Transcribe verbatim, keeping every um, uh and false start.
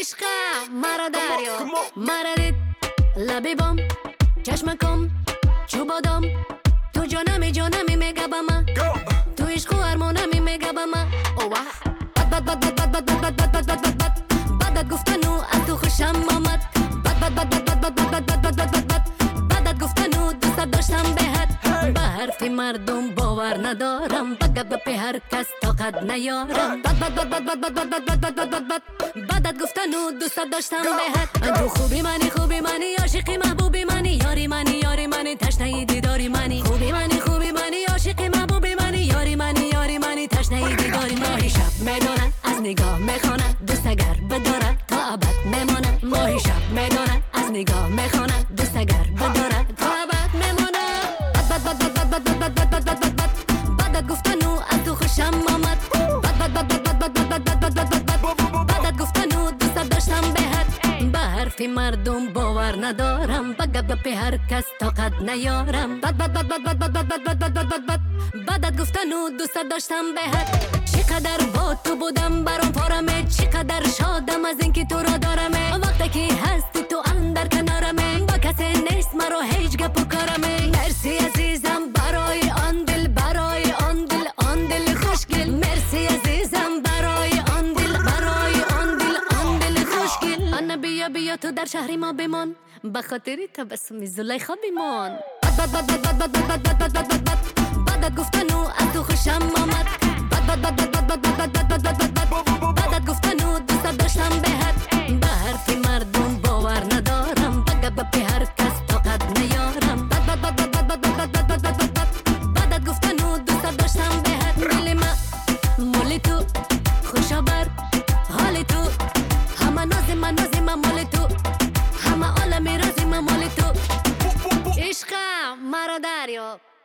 عشقم مرا دریا مرا دید لبی بام چشمکم چوبادم تو جانمی جانمی میگه با من تو عشق و ارمانمی میگه با من اوه بد بد بد بد بد بد بد بد بد بد بد بدت گفتنو از تو خوشم آمد بد بد بد بد بد بد بد بد بد بد بد بد بدت گفتنو دوست داشتم بهت به حرفی مردم باور ندارم بگه به هر کس طاقت نیارم بد بد بد بد بد بد بد بد بد بد بد بد بدت گفتنو دوست داشتم بهت تو خوبی منی خوبی منی عاشقی محبوبی منی یاری منی یاری منی تشنه دیداری منی خوبی منی خوبی منی عاشقی محبوبی منی یاری منی یاری منی تشنه دیداری ماهی شب میدونه از نگاه میخونه دوست اگر بداره تا ابد میمونه ماهی شب میدونه از نگاه میخونه دوست اگر بداره تا ابد میمونه بد بد بد بد بد بد بد بد بد بد بدت گفتنو از تو خوشم آمد بد بد بد بد بد بد بد بد بد بد بدت گفتنو دوست داشتم بهت به حرفی مردم باور ندارم بگه به هر کس طاقت نیارم بد بد بد بد بد بد بد بد بد بد بد بدت گفتنو دوست داشتم بهت چقدر با تو بودم برام پارمه چقدر شادم از اینکه تو را دارمه وقتی که هستی تو اندر کنارمه با کسی نیست مرا هیچ گپ و کارمه مرسی عزیزم برای آن دل برای آن دل آن دل خوشگل مرسی عزیزم برای آن دل برای آن دل آن دل خوشگل آن بیا بیا تو در شهری ما بمان به خاطری تبسم زلیخا بمان بد بد بد بد بد بد بد بد بد بد بد بدت گفتنو از تو خوشم آمد بد بد بد بد بد بد بد بد بد بد بد بدت گفتنو دوست داشتم بهت به حرفی مردم باور ندارم بگه به هر کس طاقت نیارم بد بد بد بد بد بد بد بد بد بد بدت گفتنو دوست داشتم بهت دل من مال تو خوشا بر حال تو همه ناز من ناز من مال تو همه عالم راز من مال تو عشقم مرا دریا